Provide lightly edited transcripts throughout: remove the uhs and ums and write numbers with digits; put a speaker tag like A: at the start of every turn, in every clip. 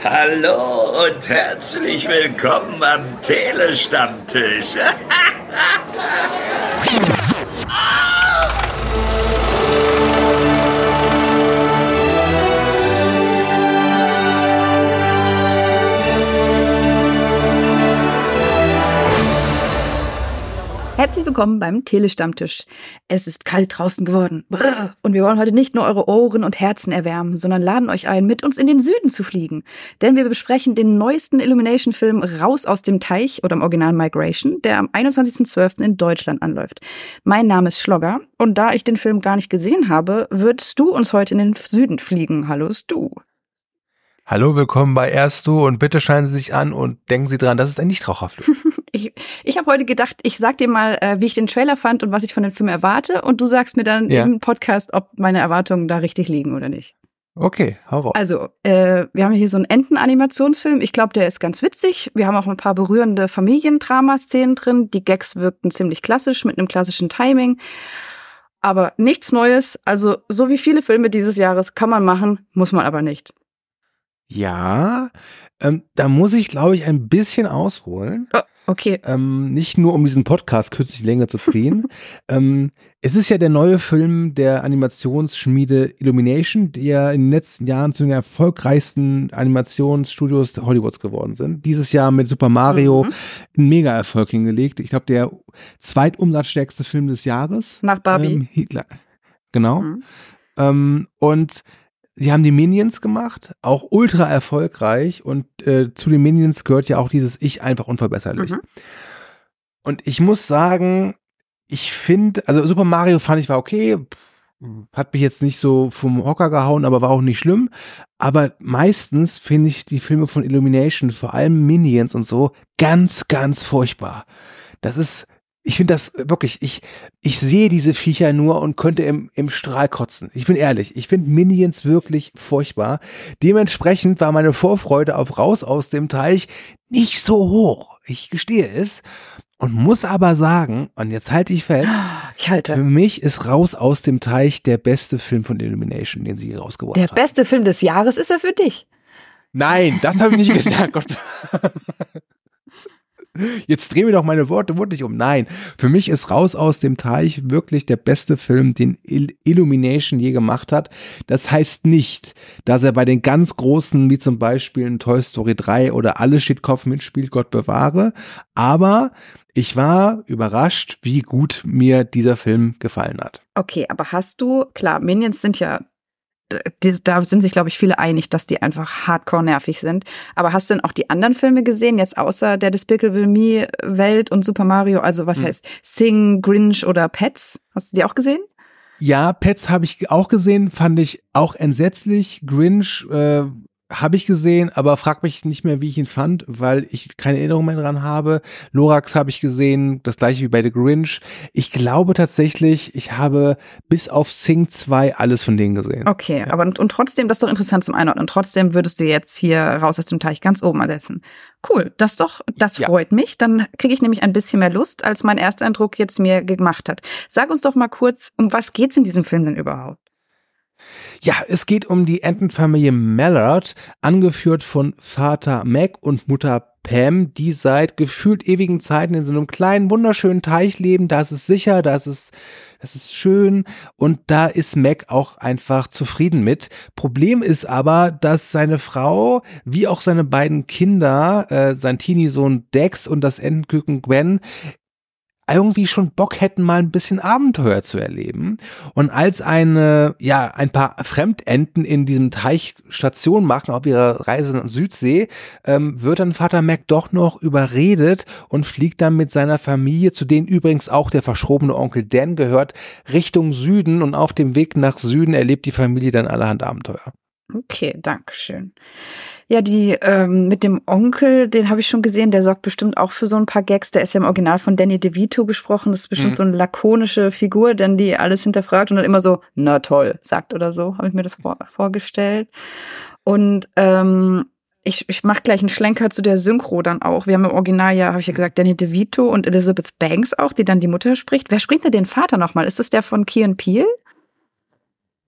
A: Hallo und herzlich willkommen am Telestammtisch.
B: Herzlich willkommen beim Telestammtisch. Es ist kalt draußen geworden. Brrr. Und wir wollen heute nicht nur eure Ohren und Herzen erwärmen, sondern laden euch ein, mit uns in den Süden zu fliegen. Denn wir besprechen den neuesten Illumination-Film Raus aus dem Teich oder im Original Migration, der am 21.12. in Deutschland anläuft. Mein Name ist Schlogger und da ich den Film gar nicht gesehen habe, würdest du uns heute in den Süden fliegen. Hallo, Stu.
C: Hallo, willkommen bei Erstu und bitte schneiden Sie sich an und denken Sie dran, das ist ein Nichtraucherflug.
B: Ich habe heute gedacht, ich sag dir mal, wie ich den Trailer fand und was ich von dem Film erwarte und du sagst mir dann im Podcast, ob meine Erwartungen da richtig liegen oder nicht.
C: Okay, hau raus.
B: Also, wir haben hier so einen Entenanimationsfilm. Ich glaube, der ist ganz witzig. Wir haben auch ein paar berührende Familiendrama-Szenen drin. Die Gags wirkten ziemlich klassisch mit einem klassischen Timing. Aber nichts Neues. Also, so wie viele Filme dieses Jahres kann man machen, muss man aber nicht.
C: Ja, da muss ich, glaube ich, ein bisschen ausholen.
B: Oh, okay.
C: Nicht nur, um diesen Podcast kürzlich länger zu ziehen. Es ist ja der neue Film der Animationsschmiede Illumination, die ja in den letzten Jahren zu den erfolgreichsten Animationsstudios Hollywoods geworden sind. Dieses Jahr mit Super Mario einen Mega-Erfolg hingelegt. Ich glaube, der zweitumsatzstärkste Film des Jahres.
B: Nach Barbie.
C: Genau. Und sie haben die Minions gemacht, auch ultra erfolgreich und zu den Minions gehört ja auch dieses Ich einfach unverbesserlich. Und ich muss sagen, ich finde, also Super Mario fand ich war okay, hat mich jetzt nicht so vom Hocker gehauen, aber war auch nicht schlimm. Aber meistens finde ich die Filme von Illumination, vor allem Minions und so, ganz, ganz furchtbar. Ich finde das wirklich, ich sehe diese Viecher nur und könnte im Strahl kotzen. Ich bin ehrlich, ich finde Minions wirklich furchtbar. Dementsprechend war meine Vorfreude auf Raus aus dem Teich nicht so hoch. Ich gestehe es. Und muss aber sagen, und jetzt halte ich fest, für mich ist Raus aus dem Teich der beste Film von Illumination, den sie rausgebracht haben.
B: Der beste Film des Jahres ist er für dich.
C: Nein, das habe ich nicht gesagt. Gott. Jetzt drehen wir doch meine Worte wirklich um. Nein, für mich ist Raus aus dem Teich wirklich der beste Film, den Illumination je gemacht hat. Das heißt nicht, dass er bei den ganz großen, wie zum Beispiel in Toy Story 3 oder Alles steht Kopf mitspielt, Gott bewahre. Aber ich war überrascht, wie gut mir dieser Film gefallen hat.
B: Okay, aber klar, Minions sind ja, da sind sich, glaube ich, viele einig, dass die einfach hardcore nervig sind. Aber hast du denn auch die anderen Filme gesehen, jetzt außer der Despicable Me Welt und Super Mario, also was heißt Sing, Grinch oder Pets? Hast du die auch gesehen?
C: Ja, Pets habe ich auch gesehen, fand ich auch entsetzlich. Grinch habe ich gesehen, aber frag mich nicht mehr, wie ich ihn fand, weil ich keine Erinnerung mehr dran habe. Lorax habe ich gesehen, das gleiche wie bei The Grinch. Ich glaube tatsächlich, ich habe bis auf Sing 2 alles von denen gesehen.
B: Okay, ja. Aber und trotzdem, das ist doch interessant zum Einordnen. Trotzdem würdest du jetzt hier Raus aus dem Teich ganz oben ersetzen. Cool, das freut mich. Dann kriege ich nämlich ein bisschen mehr Lust, als mein Ersteindruck jetzt mir gemacht hat. Sag uns doch mal kurz, um was geht's in diesem Film denn überhaupt?
C: Ja, es geht um die Entenfamilie Mallard, angeführt von Vater Mac und Mutter Pam, die seit gefühlt ewigen Zeiten in so einem kleinen, wunderschönen Teich leben. Da ist es sicher, das ist schön und da ist Mac auch einfach zufrieden mit. Problem ist aber, dass seine Frau, wie auch seine beiden Kinder, sein Teenie-Sohn Dex und das Entenküken Gwen, irgendwie schon Bock hätten, mal ein bisschen Abenteuer zu erleben. Und als ein paar Fremdenten in diesem Teich Station machen auf ihrer Reise nach Südsee, wird dann Vater Mac doch noch überredet und fliegt dann mit seiner Familie, zu denen übrigens auch der verschrobene Onkel Dan gehört, Richtung Süden. Und auf dem Weg nach Süden erlebt die Familie dann allerhand Abenteuer.
B: Okay, dankeschön. Ja, die mit dem Onkel, den habe ich schon gesehen, der sorgt bestimmt auch für so ein paar Gags. Der ist ja im Original von Danny DeVito gesprochen. Das ist bestimmt so eine lakonische Figur, denn die alles hinterfragt und dann immer so, na toll, sagt oder so, habe ich mir das vorgestellt. Und ich mache gleich einen Schlenker zu der Synchro dann auch. Wir haben im Original ja, habe ich ja gesagt, Danny DeVito und Elizabeth Banks auch, die dann die Mutter spricht. Wer spricht denn den Vater nochmal? Ist das der von Key & Peele?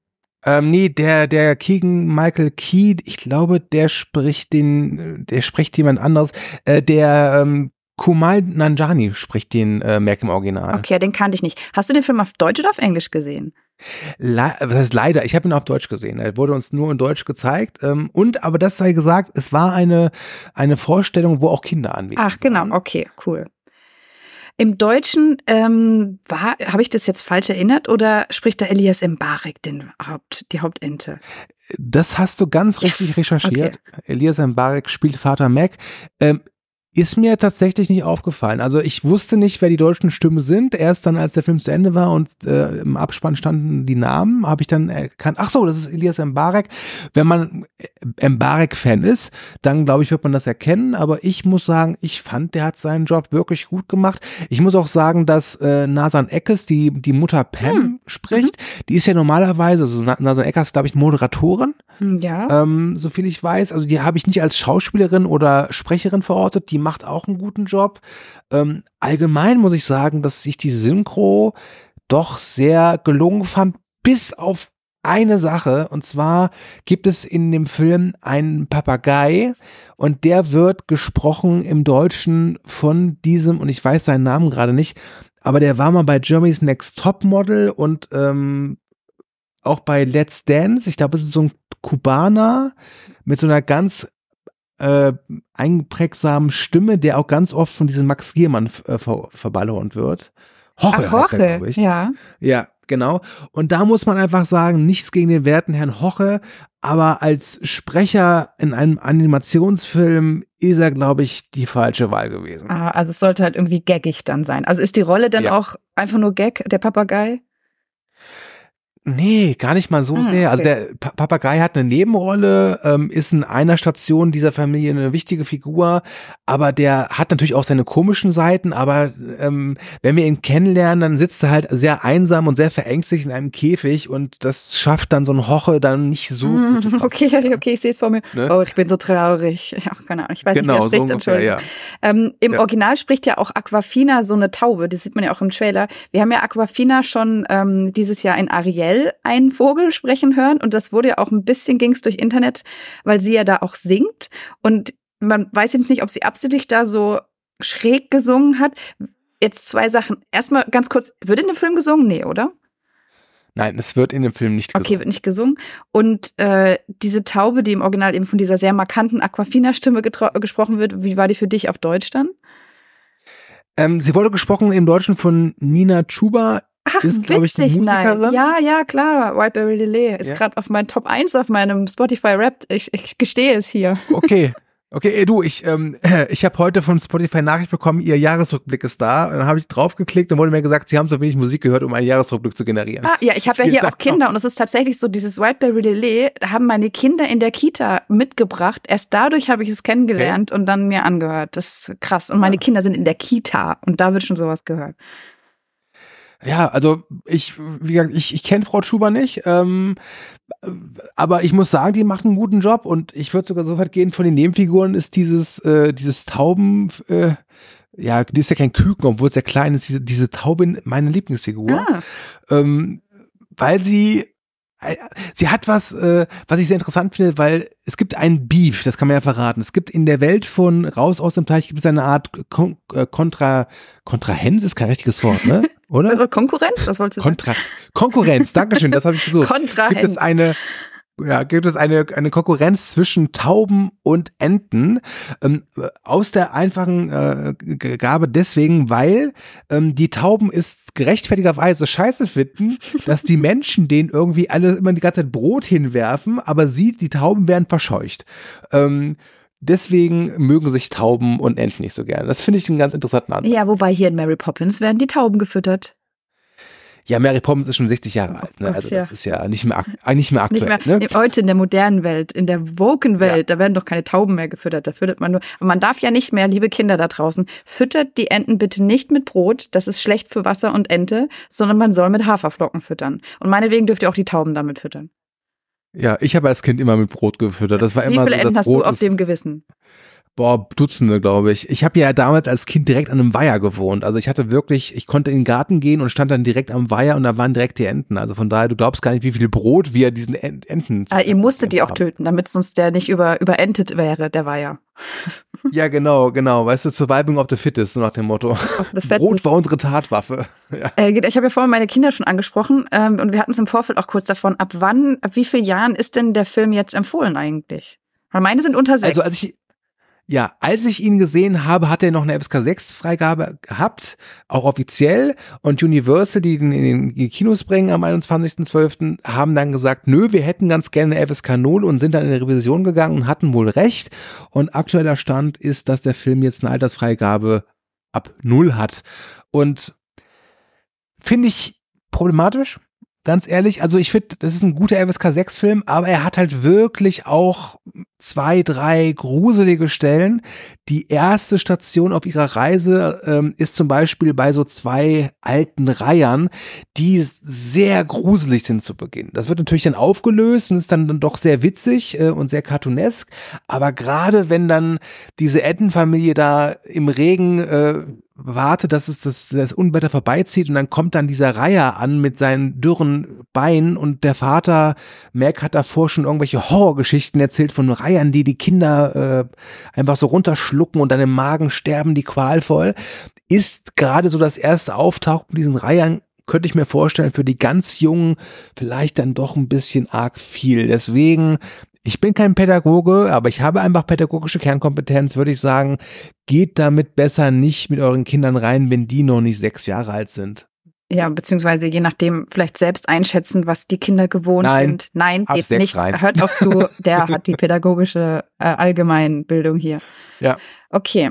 C: Nee, der Keegan-Michael Key, ich glaube, der spricht jemand anderes. Kumail Nanjiani spricht den Mac im Original.
B: Okay, den kannte ich nicht. Hast du den Film auf Deutsch oder auf Englisch gesehen?
C: Was heißt leider? Ich habe ihn auf Deutsch gesehen. Er wurde uns nur in Deutsch gezeigt. Aber das sei gesagt, es war eine Vorstellung, wo auch Kinder anwesend waren.
B: Ach, genau. Okay, cool. Im Deutschen habe ich das jetzt falsch erinnert oder spricht da Elias Mbarek die Hauptente?
C: Das hast du ganz richtig recherchiert. Okay. Elias Mbarek spielt Vater Mac. Ist mir tatsächlich nicht aufgefallen. Also ich wusste nicht, wer die deutschen Stimmen sind. Erst dann, als der Film zu Ende war und im Abspann standen die Namen, habe ich dann erkannt, ach so, das ist Elias Mbarek. Wenn man Mbarek-Fan ist, dann glaube ich, wird man das erkennen. Aber ich muss sagen, ich fand, der hat seinen Job wirklich gut gemacht. Ich muss auch sagen, dass Nazan Eckes, die Mutter Pam spricht, die ist ja normalerweise, also Nazan Eckes, glaube ich, Moderatorin.
B: Ja.
C: So viel ich weiß. Also die habe ich nicht als Schauspielerin oder Sprecherin verortet. Die macht auch einen guten Job. Allgemein muss ich sagen, dass ich die Synchro doch sehr gelungen fand, bis auf eine Sache. Und zwar gibt es in dem Film einen Papagei und der wird gesprochen im Deutschen von diesem, und ich weiß seinen Namen gerade nicht, aber der war mal bei Germany's Next Topmodel und auch bei Let's Dance. Ich glaube, es ist so ein Kubaner mit so einer ganz einprägsamen Stimme, der auch ganz oft von diesem Max Giermann verballhornt wird.
B: Hoche,
C: glaube ich.
B: Ja.
C: Ja, genau. Und da muss man einfach sagen, nichts gegen den werten Herrn Hoche, aber als Sprecher in einem Animationsfilm ist er, glaube ich, die falsche Wahl gewesen.
B: Also es sollte halt irgendwie gaggig dann sein. Also ist die Rolle dann auch einfach nur Gag, der Papagei?
C: Nee, gar nicht mal so sehr.
B: Okay.
C: Also der Papagei hat eine Nebenrolle, ist in einer Station dieser Familie eine wichtige Figur, aber der hat natürlich auch seine komischen Seiten, aber wenn wir ihn kennenlernen, dann sitzt er halt sehr einsam und sehr verängstigt in einem Käfig und das schafft dann so ein Hoche dann nicht so gut.
B: Okay, ich sehe es vor mir. Ne? Oh, ich bin so traurig. Ja, keine Ahnung, ich weiß nicht, wer spricht, so Entschuldigung. Ja. Im Original spricht ja auch Awkwafina so eine Taube, das sieht man ja auch im Trailer. Wir haben ja Awkwafina schon dieses Jahr in Ariel einen Vogel sprechen hören und das wurde ja auch ein bisschen, ging's durch Internet, weil sie ja da auch singt und man weiß jetzt nicht, ob sie absichtlich da so schräg gesungen hat. Jetzt zwei Sachen. Erstmal ganz kurz, wird in dem Film gesungen? Nee, oder?
C: Nein, es wird in dem Film nicht gesungen.
B: Okay, wird nicht gesungen. Und diese Taube, die im Original eben von dieser sehr markanten Awkwafina-Stimme gesprochen wird, wie war die für dich auf Deutsch dann? Sie
C: wurde gesprochen im Deutschen von Nina Chuba.
B: Ach, ist, witzig, nein. Ja, klar. Whiteberry Lillet ist gerade auf meinem Top 1 auf meinem Spotify-Rap. Ich gestehe es hier.
C: Okay, du, ich habe heute von Spotify Nachricht bekommen, ihr Jahresrückblick ist da. Und dann habe ich draufgeklickt und wurde mir gesagt, sie haben so wenig Musik gehört, um einen Jahresrückblick zu generieren.
B: Ja, ich habe ja hier auch Kinder und es ist tatsächlich so, dieses Whiteberry Lillet haben meine Kinder in der Kita mitgebracht. Erst dadurch habe ich es kennengelernt und dann mir angehört. Das ist krass. Und meine Kinder sind in der Kita und da wird schon sowas gehört.
C: Ja, also ich kenne Frau Schuber nicht, aber ich muss sagen, die macht einen guten Job und ich würde sogar so weit gehen, von den Nebenfiguren ist dieses Tauben, die ist ja kein Küken, obwohl es sehr klein ist, diese Taube meine Lieblingsfigur, weil sie hat was ich sehr interessant finde, weil es gibt einen Beef, das kann man ja verraten. Es gibt in der Welt von Raus aus dem Teich gibt es eine Art Kontrahenz ist kein richtiges Wort, ne? Oder?
B: Konkurrenz? Was wolltest du sagen?
C: Konkurrenz, dankeschön, das habe ich gesucht.
B: Kontrahenz.
C: Gibt es eine Konkurrenz zwischen Tauben und Enten aus der einfachen Gabe deswegen, weil die Tauben es gerechtfertigerweise scheiße finden, dass die Menschen denen irgendwie alle immer die ganze Zeit Brot hinwerfen, aber die Tauben werden verscheucht. Deswegen mögen sich Tauben und Enten nicht so gerne. Das finde ich einen ganz interessanten Ansatz.
B: Ja, wobei hier in Mary Poppins werden die Tauben gefüttert.
C: Ja, Mary Poppins ist schon 60 Jahre alt, ne? Also das ist ja nicht mehr aktuell. Ne?
B: Heute in der modernen Welt, in der woken Welt, da werden doch keine Tauben mehr gefüttert, da füttert man nur. Und man darf ja nicht mehr, liebe Kinder da draußen, füttert die Enten bitte nicht mit Brot, das ist schlecht für Wasser und Ente, sondern man soll mit Haferflocken füttern. Und meinetwegen dürft ihr auch die Tauben damit füttern.
C: Ja, ich habe als Kind immer mit Brot gefüttert. Das war immer
B: Wie viele
C: so,
B: Enten hast du auf dem Gewissen?
C: Dutzende, glaube ich. Ich habe ja damals als Kind direkt an einem Weiher gewohnt. Also ich konnte in den Garten gehen und stand dann direkt am Weiher und da waren direkt die Enten. Also von daher, du glaubst gar nicht, wie viel Brot wir diesen Enten.
B: Ihr musstet die auch töten, damit sonst der nicht überentet wäre, der Weiher.
C: Ja, genau. Weißt du, Surviving of the Fittest, so nach dem Motto. Brot war unsere Tatwaffe. Ja.
B: Ich habe ja vorhin meine Kinder schon angesprochen und wir hatten es im Vorfeld auch kurz davon. Ab wie vielen Jahren ist denn der Film jetzt empfohlen eigentlich? Weil meine sind unter 6.
C: Also als ich ihn gesehen habe, hat er noch eine FSK 6 Freigabe gehabt, auch offiziell. Und Universal, die ihn in die Kinos bringen am 21.12., haben dann gesagt, nö, wir hätten ganz gerne eine FSK 0 und sind dann in eine Revision gegangen und hatten wohl recht. Und aktueller Stand ist, dass der Film jetzt eine Altersfreigabe ab 0 hat. Und finde ich problematisch. Ganz ehrlich, also ich finde, das ist ein guter FSK 6 Film, aber er hat halt wirklich auch 2, 3 gruselige Stellen. Die erste Station auf ihrer Reise ist zum Beispiel bei so 2 alten Reihern, die sehr gruselig sind zu Beginn. Das wird natürlich dann aufgelöst und ist dann doch sehr witzig und sehr cartoonesk, aber gerade wenn dann diese Entenfamilie da im Regen warte, dass das Unwetter vorbeizieht und dann kommt dann dieser Reiher an mit seinen dürren Beinen und der Vater, Mac, hat davor schon irgendwelche Horrorgeschichten erzählt von Reihern, die Kinder einfach so runterschlucken und dann im Magen sterben, die qualvoll. Ist gerade so das erste Auftauchen von diesen Reihern, könnte ich mir vorstellen, für die ganz Jungen vielleicht dann doch ein bisschen arg viel. Deswegen, ich bin kein Pädagoge, aber ich habe einfach pädagogische Kernkompetenz, würde ich sagen, geht damit besser nicht mit euren Kindern rein, wenn die noch nicht 6 Jahre alt sind.
B: Ja, beziehungsweise je nachdem vielleicht selbst einschätzen, was die Kinder gewohnt sind. Nein, geht nicht. Rein. Hört auf der hat die pädagogische Allgemeinbildung hier.
C: Ja.
B: Okay.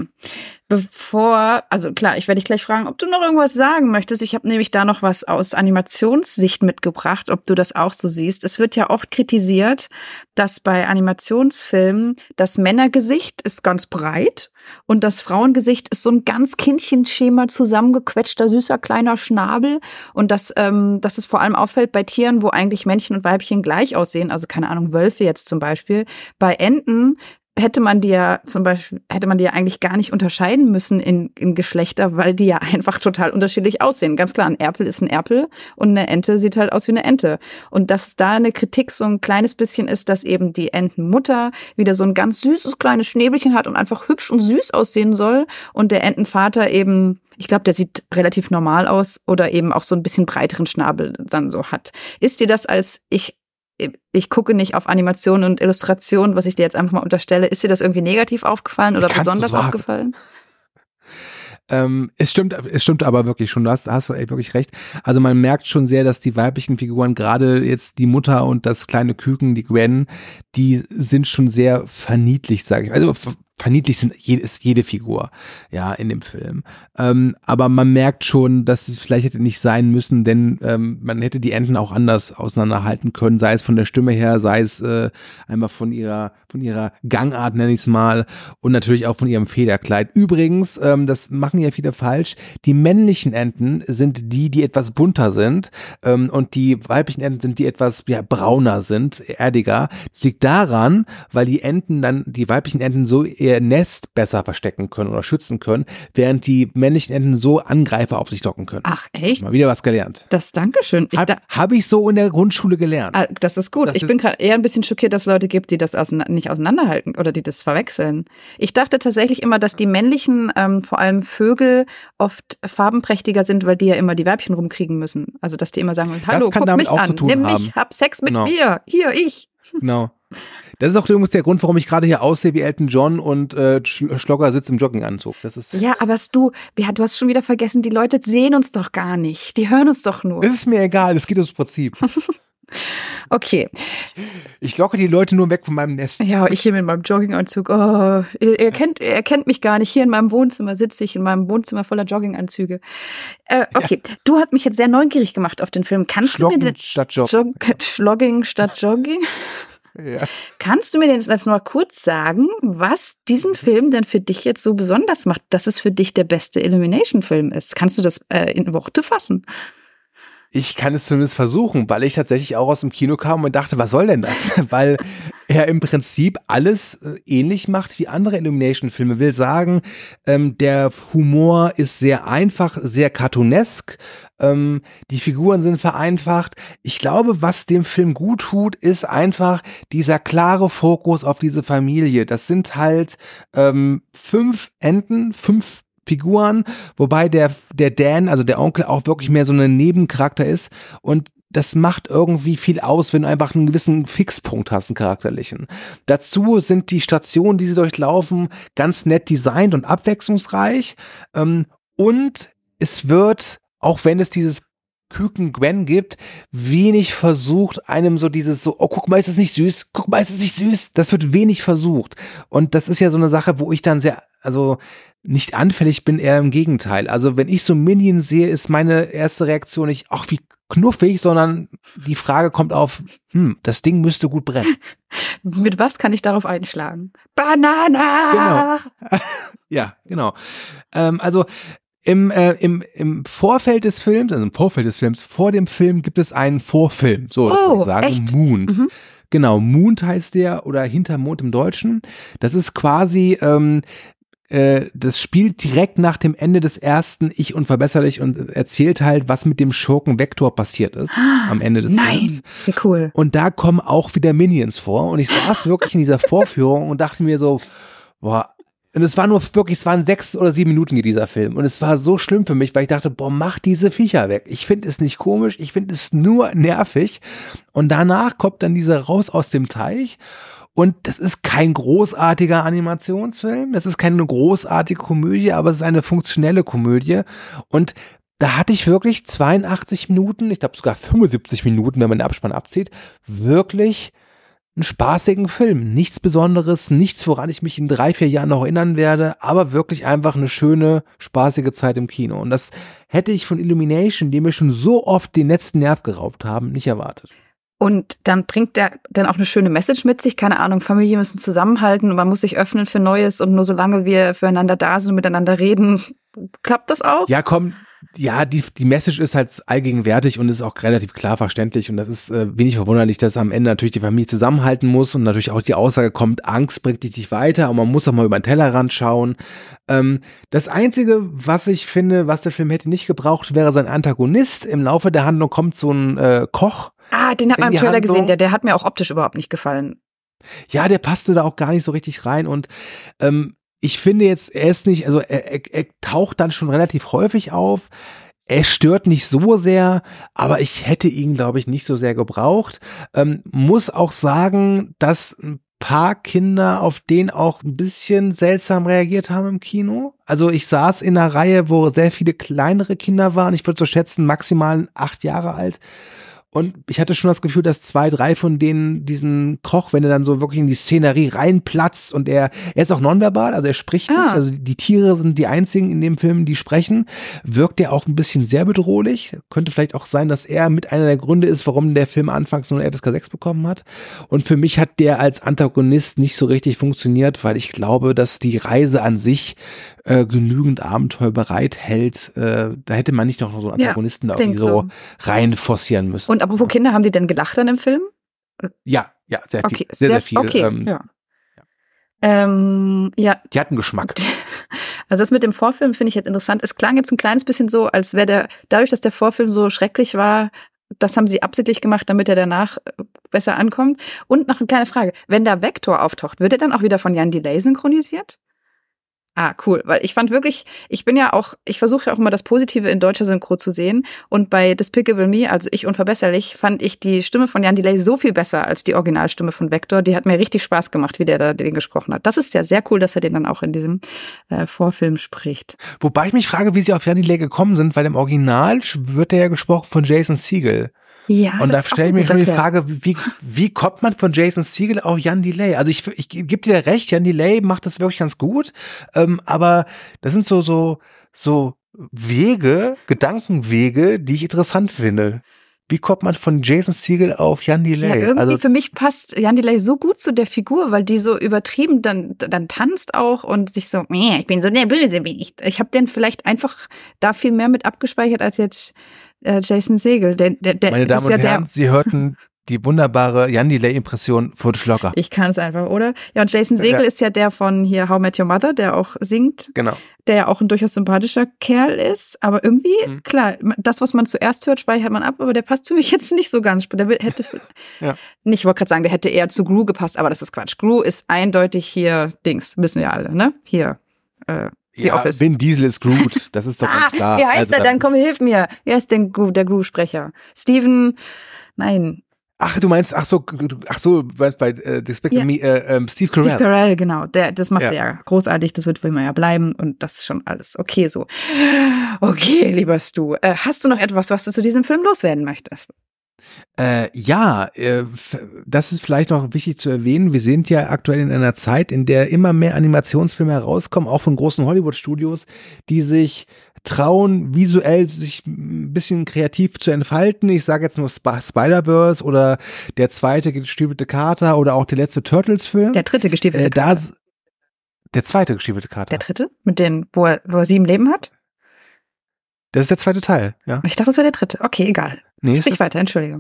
B: Also klar, ich werde dich gleich fragen, ob du noch irgendwas sagen möchtest. Ich habe nämlich da noch was aus Animationssicht mitgebracht, ob du das auch so siehst. Es wird ja oft kritisiert, dass bei Animationsfilmen das Männergesicht ist ganz breit und das Frauengesicht ist so ein ganz Kindchenschema zusammengequetschter, süßer, kleiner Schnabel. Und dass es vor allem auffällt bei Tieren, wo eigentlich Männchen und Weibchen gleich aussehen, also keine Ahnung, Wölfe jetzt zum Beispiel. Bei Enten hätte man die ja eigentlich gar nicht unterscheiden müssen in Geschlechter, weil die ja einfach total unterschiedlich aussehen. Ganz klar, ein Erpel ist ein Erpel und eine Ente sieht halt aus wie eine Ente. Und dass da eine Kritik so ein kleines bisschen ist, dass eben die Entenmutter wieder so ein ganz süßes kleines Schnäbelchen hat und einfach hübsch und süß aussehen soll und der Entenvater eben, ich glaube, der sieht relativ normal aus oder eben auch so ein bisschen breiteren Schnabel dann so hat. Ist dir das als ich gucke nicht auf Animation und Illustration, was ich dir jetzt einfach mal unterstelle. Ist dir das irgendwie negativ aufgefallen oder besonders aufgefallen?
C: Es stimmt aber wirklich schon, du hast wirklich recht. Also man merkt schon sehr, dass die weiblichen Figuren, gerade jetzt die Mutter und das kleine Küken, die Gwen, die sind schon sehr verniedlicht, sage ich. Also verniedlicht ist jede Figur, ja, in dem Film. Aber man merkt schon, dass es vielleicht hätte nicht sein müssen, denn man hätte die Enten auch anders auseinanderhalten können, sei es von der Stimme her, sei es einmal von ihrer Gangart, nenne ich es mal, und natürlich auch von ihrem Federkleid. Übrigens, das machen ja viele falsch, die männlichen Enten sind die etwas bunter sind und die weiblichen Enten sind die etwas brauner sind, erdiger. Das liegt daran, weil die weiblichen Enten so ihr Nest besser verstecken können oder schützen können, während die männlichen Enten so Angreifer auf sich locken können.
B: Ach, echt?
C: Mal wieder was gelernt.
B: Dankeschön.
C: Habe ich so in der Grundschule gelernt.
B: Das ist gut. Ich bin gerade eher ein bisschen schockiert, dass es Leute gibt, die das nicht auseinanderhalten oder die das verwechseln. Ich dachte tatsächlich immer, dass die männlichen, vor allem Vögel, oft farbenprächtiger sind, weil die ja immer die Weibchen rumkriegen müssen. Also, dass die immer sagen, hallo, guck mich an, nimm mich, hab Sex mit mir, hier, ich.
C: Genau. Das ist auch übrigens der Grund, warum ich gerade hier aussehe wie Elton John und Schlogger sitzt im Jogginganzug. Das ist
B: ja, aber du hast schon wieder vergessen, die Leute sehen uns doch gar nicht. Die hören uns doch nur.
C: Das ist mir egal, es geht ums Prinzip.
B: Okay.
C: Ich locke die Leute nur weg von meinem Nest.
B: Ja, ich hier mit meinem Jogginganzug. Oh, ihr kennt mich gar nicht. Hier in meinem Wohnzimmer sitze ich, in meinem Wohnzimmer voller Jogginganzüge. Okay, ja. Du hast mich jetzt sehr neugierig gemacht auf den Film. Kannst du mir den Schlogging statt Jogging? Ja. Kannst du mir denn jetzt noch kurz sagen, was diesen Film denn für dich jetzt so besonders macht, dass es für dich der beste Illumination-Film ist? Kannst du das in Worte fassen?
C: Ich kann es zumindest versuchen, weil ich tatsächlich auch aus dem Kino kam und dachte, was soll denn das? Weil er im Prinzip alles ähnlich macht wie andere Illumination-Filme. Will sagen, der Humor ist sehr einfach, sehr cartoonesk. Die Figuren sind vereinfacht. Ich glaube, was dem Film gut tut, ist einfach dieser klare Fokus auf diese Familie. Das sind halt 5 Enden, 5 Figuren, wobei der Dan, also der Onkel, auch wirklich mehr so ein Nebencharakter ist und das macht irgendwie viel aus, wenn du einfach einen gewissen Fixpunkt hast, einen charakterlichen. Dazu sind die Stationen, die sie durchlaufen, ganz nett designt und abwechslungsreich. Und es wird, auch wenn es dieses Küken Gwen gibt, wenig versucht, einem so dieses so, oh, guck mal, ist es nicht süß? Guck mal, ist es nicht süß? Das wird wenig versucht. Und das ist ja so eine Sache, wo ich dann nicht anfällig bin, eher im Gegenteil. Also wenn ich so Minions sehe, ist meine erste Reaktion nicht, ach, wie knuffig, sondern die Frage kommt auf, das Ding müsste gut brennen.
B: Mit was kann ich darauf einschlagen? Banana!
C: Genau. Ja, genau. Also im Vorfeld des Films, vor dem Film gibt es einen Vorfilm, so würde ich sagen,
B: echt?
C: Moon. Genau, Moon heißt der, oder Hinterm Mond im Deutschen. Das ist quasi das spielt direkt nach dem Ende des ersten Ich Unverbesserlich und erzählt halt, was mit dem Schurken Vector passiert ist am Ende des Films.
B: Wie cool.
C: Und da kommen auch wieder Minions vor und ich saß wirklich in dieser Vorführung und dachte mir so, boah, und es waren 6 oder 7 Minuten dieser Film und es war so schlimm für mich, weil ich dachte, boah, mach diese Viecher weg. Ich finde es nicht komisch, ich finde es nur nervig und danach kommt dann dieser raus aus dem Teich. Und das ist kein großartiger Animationsfilm, das ist keine großartige Komödie, aber es ist eine funktionelle Komödie. Und da hatte ich wirklich 82 Minuten, ich glaube sogar 75 Minuten, wenn man den Abspann abzieht, wirklich einen spaßigen Film. Nichts Besonderes, nichts, woran ich mich in 3-4 Jahren noch erinnern werde, aber wirklich einfach eine schöne, spaßige Zeit im Kino. Und das hätte ich von Illumination, die mir schon so oft den letzten Nerv geraubt haben, nicht erwartet.
B: Und dann bringt der dann auch eine schöne Message mit sich, keine Ahnung, Familien müssen zusammenhalten und man muss sich öffnen für Neues und nur solange wir füreinander da sind und miteinander reden, klappt das auch?
C: Ja, komm, ja, die Message ist halt allgegenwärtig und ist auch relativ klar verständlich und das ist wenig verwunderlich, dass am Ende natürlich die Familie zusammenhalten muss und natürlich auch die Aussage kommt, Angst bringt dich nicht weiter und man muss auch mal über den Tellerrand schauen. Das Einzige, was ich finde, was der Film hätte nicht gebraucht, wäre sein Antagonist. Im Laufe der Handlung kommt so ein Koch.
B: Den hat man im Trailer gesehen, der hat mir auch optisch überhaupt nicht gefallen.
C: Ja, der passte da auch gar nicht so richtig rein und ich finde jetzt, er ist nicht, also er taucht dann schon relativ häufig auf. Er stört nicht so sehr, aber ich hätte ihn, glaube ich, nicht so sehr gebraucht. Muss auch sagen, dass ein paar Kinder auf den auch ein bisschen seltsam reagiert haben im Kino. Also ich saß in einer Reihe, wo sehr viele kleinere Kinder waren. Ich würde so schätzen, maximal 8 Jahre alt. Und ich hatte schon das Gefühl, dass 2, 3 von denen diesen Koch, wenn er dann so wirklich in die Szenerie reinplatzt und er ist auch nonverbal, also er spricht nicht, also die Tiere sind die einzigen in dem Film, die sprechen, wirkt er auch ein bisschen sehr bedrohlich. Könnte vielleicht auch sein, dass er mit einer der Gründe ist, warum der Film anfangs nur eine FSK 6 bekommen hat. Und für mich hat der als Antagonist nicht so richtig funktioniert, weil ich glaube, dass die Reise an sich genügend Abenteuer bereithält. Da hätte man nicht noch so einen Antagonisten da irgendwie so reinforcieren müssen.
B: Und apropos Kinder, haben die denn gelacht dann im Film?
C: Ja, sehr viel.
B: Okay,
C: sehr viel.
B: Okay, ja.
C: Die hatten Geschmack.
B: Also das mit dem Vorfilm finde ich jetzt interessant. Es klang jetzt ein kleines bisschen so, als wäre dadurch, dass der Vorfilm so schrecklich war, das haben sie absichtlich gemacht, damit er danach besser ankommt. Und noch eine kleine Frage. Wenn da Vector auftaucht, wird er dann auch wieder von Jan Delay synchronisiert? Cool, weil ich fand wirklich, ich versuche ja auch immer das Positive in deutscher Synchro zu sehen und bei Despicable Me, also Ich Unverbesserlich, fand ich die Stimme von Jan Delay so viel besser als die Originalstimme von Vector, die hat mir richtig Spaß gemacht, wie der da den gesprochen hat. Das ist ja sehr cool, dass er den dann auch in diesem Vorfilm spricht.
C: Wobei ich mich frage, wie sie auf Jan Delay gekommen sind, weil im Original wird er ja gesprochen von Jason Segel.
B: Ja,
C: und da stelle ich mir schon die Frage, wie kommt man von Jason Segel auf Jan Delay? Also ich gebe dir recht, Jan Delay macht das wirklich ganz gut, aber das sind so Wege, Gedankenwege, die ich interessant finde. Wie kommt man von Jason Segel auf Jan Delay?
B: Ja, irgendwie für mich passt Jan Delay so gut zu der Figur, weil die so übertrieben dann tanzt auch und sich so, ich bin so der Bösewicht. Ich habe den vielleicht einfach da viel mehr mit abgespeichert als jetzt Jason Segel.
C: Meine Damen und Herren, Sie hörten die wunderbare Jan Delay-Impression von Schlogger.
B: Ich kann es einfach, oder? Ja, und Jason Segel ist ja der von hier How I Met Your Mother, der auch singt.
C: Genau.
B: Der ja auch ein durchaus sympathischer Kerl ist. Aber irgendwie, klar, das, was man zuerst hört, speichert man ab, aber der passt für mich jetzt nicht so ganz. Der hätte, ich wollte gerade sagen, der hätte eher zu Gru gepasst, aber das ist Quatsch. Gru ist eindeutig hier Dings, wissen wir alle, ne? Hier, The Office.
C: Vin Diesel ist Groot, das ist doch ganz klar.
B: Wie heißt er dann? Komm, hilf mir. Wer ist denn der Gru-Sprecher? Nein.
C: Ach, du meinst, bei Despicable Me, Steve Carell.
B: Steve Carell, genau. Das macht er ja großartig, das wird für immer ja bleiben und das ist schon alles okay so. Okay, lieber Stu, hast du noch etwas, was du zu diesem Film loswerden möchtest?
C: Das ist vielleicht noch wichtig zu erwähnen. Wir sind ja aktuell in einer Zeit, in der immer mehr Animationsfilme herauskommen, auch von großen Hollywood-Studios, die sich trauen, visuell sich ein bisschen kreativ zu entfalten. Ich sage jetzt nur Spider-Verse oder der zweite gestiefelte Kater oder auch der letzte Turtles-Film.
B: Der dritte gestiefelte Kater.
C: Der zweite gestiefelte Kater.
B: Der dritte? Wo er 7 Leben hat?
C: Das ist der zweite Teil, ja.
B: Ich dachte, das wäre der dritte. Okay, egal.
C: Nee,
B: sprich weiter, Entschuldigung.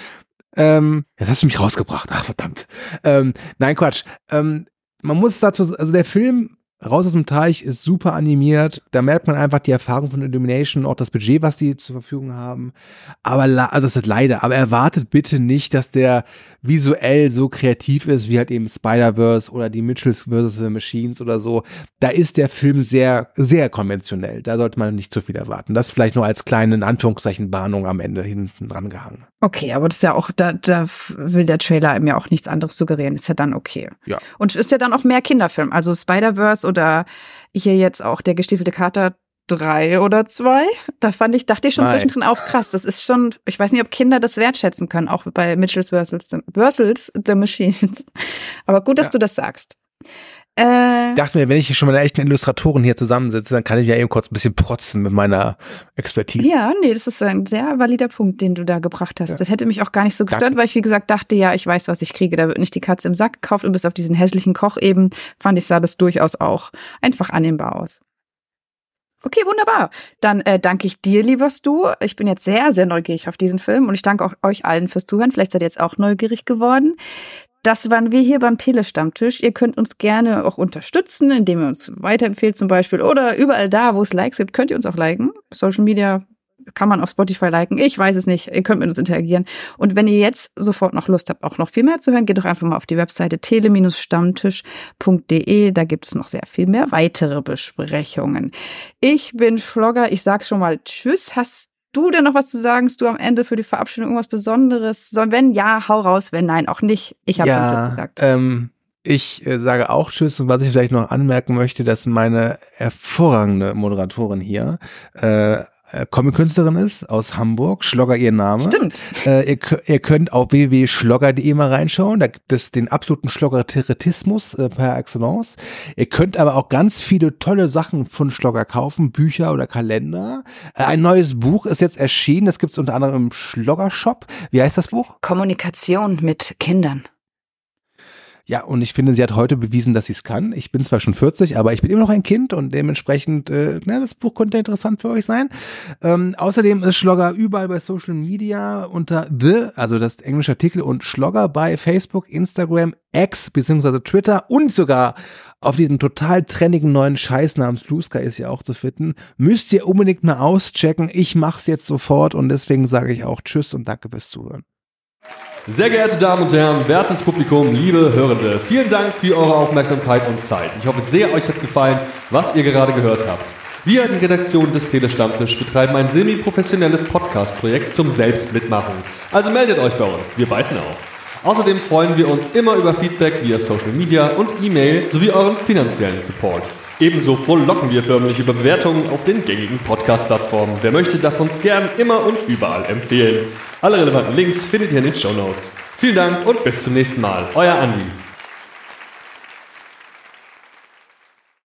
C: Jetzt hast du mich rausgebracht. Ach, verdammt. Nein, Quatsch. Man muss dazu, also der Film Raus aus dem Teich ist super animiert. Da merkt man einfach die Erfahrung von Illumination, auch das Budget, was die zur Verfügung haben. Aber das ist leider. Aber erwartet bitte nicht, dass der visuell so kreativ ist, wie halt eben Spider-Verse oder die Mitchells vs. The Machines oder so. Da ist der Film sehr, sehr konventionell. Da sollte man nicht zu viel erwarten. Das vielleicht nur als kleine, in Anführungszeichen, Warnung am Ende hinten dran gehangen.
B: Okay, aber das ist ja auch, da will der Trailer mir auch nichts anderes suggerieren. Ist ja dann okay.
C: Ja.
B: Und ist ja dann auch mehr Kinderfilm. Also Spider-Verse oder hier jetzt auch der gestiefelte Kater 3 oder 2. Dachte ich schon zwischendrin auch krass. Das ist schon, ich weiß nicht, ob Kinder das wertschätzen können, auch bei Mitchells vs. The Machines. Aber gut, dass du das sagst.
C: Ich dachte mir, wenn ich schon mit einer echten Illustratorin hier zusammensitze, dann kann ich ja eben kurz ein bisschen protzen mit meiner Expertise.
B: Ja, nee, das ist ein sehr valider Punkt, den du da gebracht hast. Ja. Das hätte mich auch gar nicht so gestört, weil ich, wie gesagt, dachte, ja, ich weiß, was ich kriege. Da wird nicht die Katze im Sack gekauft und bis auf diesen hässlichen Koch eben, sah das durchaus auch einfach annehmbar aus. Okay, wunderbar. Dann danke ich dir, lieber Stu. Ich bin jetzt sehr, sehr neugierig auf diesen Film und ich danke auch euch allen fürs Zuhören. Vielleicht seid ihr jetzt auch neugierig geworden. Das waren wir hier beim Telestammtisch. Ihr könnt uns gerne auch unterstützen, indem ihr uns weiterempfehlt zum Beispiel. Oder überall da, wo es Likes gibt, könnt ihr uns auch liken. Social Media kann man auf Spotify liken. Ich weiß es nicht. Ihr könnt mit uns interagieren. Und wenn ihr jetzt sofort noch Lust habt, auch noch viel mehr zu hören, geht doch einfach mal auf die Webseite tele-stammtisch.de. Da gibt es noch sehr viel mehr weitere Besprechungen. Ich bin Schlogger. Ich sag schon mal Tschüss. Hast du denn noch was zu sagen? Hast du am Ende für die Verabschiedung irgendwas Besonderes? Wenn ja, hau raus. Wenn nein, auch nicht. Ich habe schon Tschüss gesagt.
C: Ich sage auch Tschüss. Und was ich vielleicht noch anmerken möchte, dass meine hervorragende Moderatorin hier Comic-Künstlerin ist aus Hamburg, Schlogger ihr Name.
B: Stimmt.
C: Ihr könnt auf www.schlogger.de mal reinschauen, da gibt es den absoluten Schloggertismus per excellence. Ihr könnt aber auch ganz viele tolle Sachen von Schlogger kaufen, Bücher oder Kalender. Ein neues Buch ist jetzt erschienen, das gibt es unter anderem im Schlogger-Shop. Wie heißt das Buch?
B: Kommunikation mit Kindern.
C: Ja, und ich finde, sie hat heute bewiesen, dass sie es kann. Ich bin zwar schon 40, aber ich bin immer noch ein Kind und dementsprechend, das Buch könnte interessant für euch sein. Außerdem ist Schlogger überall bei Social Media unter also das englische Artikel und Schlogger bei Facebook, Instagram, X bzw. Twitter und sogar auf diesem total trendigen neuen Scheiß namens Blue Sky ist ja auch zu finden. Müsst ihr unbedingt mal auschecken. Ich mach's jetzt sofort und deswegen sage ich auch Tschüss und danke fürs Zuhören.
D: Sehr geehrte Damen und Herren, wertes Publikum, liebe Hörende, vielen Dank für eure Aufmerksamkeit und Zeit. Ich hoffe sehr, euch hat gefallen, was ihr gerade gehört habt. Wir, die Redaktion des Telestammtisch, betreiben ein semi-professionelles Podcast-Projekt zum Selbstmitmachen. Also meldet euch bei uns, wir beißen auf. Außerdem freuen wir uns immer über Feedback via Social Media und E-Mail sowie euren finanziellen Support. Ebenso frohlocken wir förmlich über Bewertungen auf den gängigen Podcast-Plattformen. Wer möchte, darf uns gern immer und überall empfehlen. Alle relevanten Links findet ihr in den Shownotes. Vielen Dank und bis zum nächsten Mal. Euer Andi.